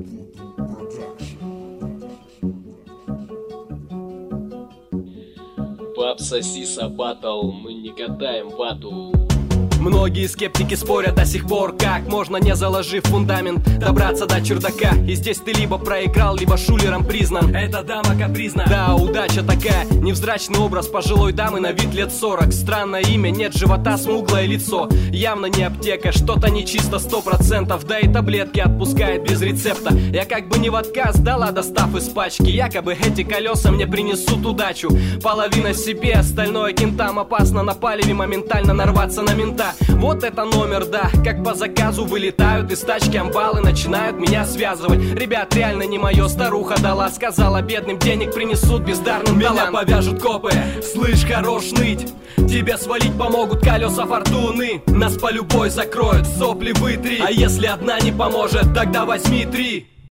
Пап, соси батл, мы не катаем вату. Многие скептики спорят до сих пор, как можно, не заложив фундамент, добраться до чердака. И здесь ты либо проиграл, либо шулером признан. Эта дама капризна. Да, удача такая. Невзрачный образ пожилой дамы на вид лет 40. Странное имя, нет живота, смуглое лицо. Явно не аптека, что-то нечисто 100%. Да и таблетки отпускает без рецепта. Я как бы не в отказ дала, достав из пачки. Якобы эти колеса мне принесут удачу. Половина себе, остальное кентам. Опасно на палеве моментально нарваться на мента. Вот это номер, да, как по заказу вылетают из тачки амбалы, начинают меня связывать. Ребят, реально не мое, старуха дала, сказала, бедным денег принесут бездарным талант. Меня повяжут копы, слышь, хорош ныть. Тебе свалить помогут колеса фортуны. Нас по любой закроют, сопли вытри. А если одна не поможет, тогда возьми 3.